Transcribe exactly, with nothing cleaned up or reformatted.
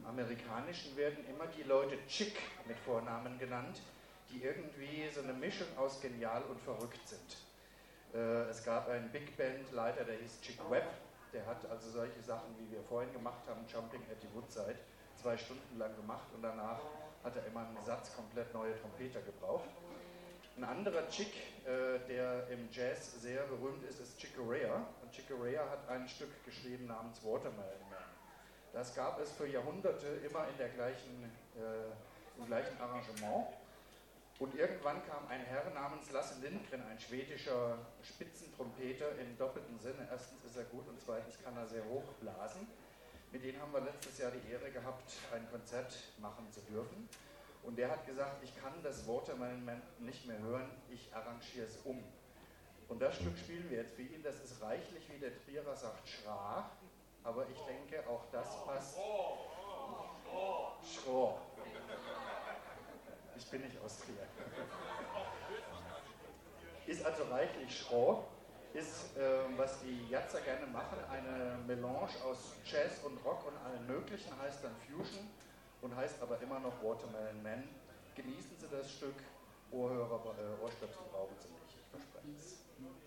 Amerikanischen werden immer die Leute Chick mit Vornamen genannt, die irgendwie so eine Mischung aus genial und verrückt sind. Äh, es gab einen Big Band-Leiter, der hieß Chick Webb, der hat also solche Sachen, wie wir vorhin gemacht haben, Jumping at the Woodside, zwei Stunden lang gemacht und danach hat er immer einen Satz komplett neue Trompeter gebraucht. Ein anderer Chick, äh, der im Jazz sehr berühmt ist, ist Chick Corea. Und Chick Corea hat ein Stück geschrieben namens Watermelon Man. Das gab es für Jahrhunderte immer in der gleichen, äh, im gleichen Arrangement. Und irgendwann kam ein Herr namens Lasse Lindgren, ein schwedischer Spitzentrompeter im doppelten Sinne. Erstens ist er gut und zweitens kann er sehr hoch blasen. Mit denen haben wir letztes Jahr die Ehre gehabt, ein Konzert machen zu dürfen. Und der hat gesagt, ich kann das Watermelon Man nicht mehr hören, ich arrangiere es um. Und das Stück spielen wir jetzt für ihn, das ist reichlich, wie der Trierer sagt, Schra, aber ich denke, auch das passt. Schro. Ich bin nicht aus Trier. Ist also reichlich Schro, ist, äh, was die Jazzer gerne machen, eine Melange aus Jazz und Rock und allem Möglichen, heißt dann Fusion und heißt aber immer noch Watermelon Man. Genießen Sie das Stück, Ohrhörer, äh, Ohrstöpsel brauchen Sie nicht, ich verspreche es.